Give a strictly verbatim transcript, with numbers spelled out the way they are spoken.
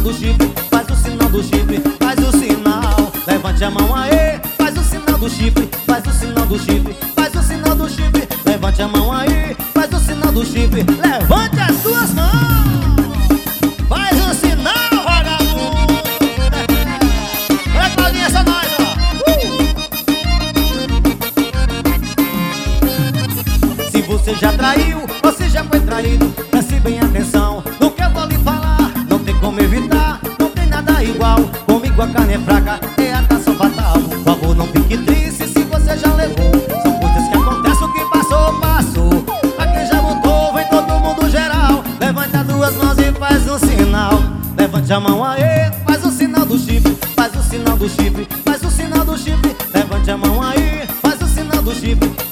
do chifre, faz o sinal do chifre, faz o sinal. Levante a mão aí, faz o sinal do chifre, faz o sinal do chifre, faz o sinal do chifre. Levante a mão aí, faz o sinal do chifre, levante as duas mãos, faz o sinal, vagabundo. Olha a Claudinha, essa nós, ó. uh! Se você já traiu, você já foi traído, preste bem atenção no que eu vou lhe falar. Não tem como evitar, não tem nada igual. Comigo a carne é fraca, é a taça fatal. Por favor, não fique triste se você já levou. São coisas que acontecem, o que passou, passou. Pra quem já voltou, vem todo mundo geral. Levante as duas mãos e faz um sinal. Levante a mão aí, faz o sinal do chifre, faz o sinal do chifre, faz o sinal do chifre. Levante a mão aí, faz o sinal do chifre,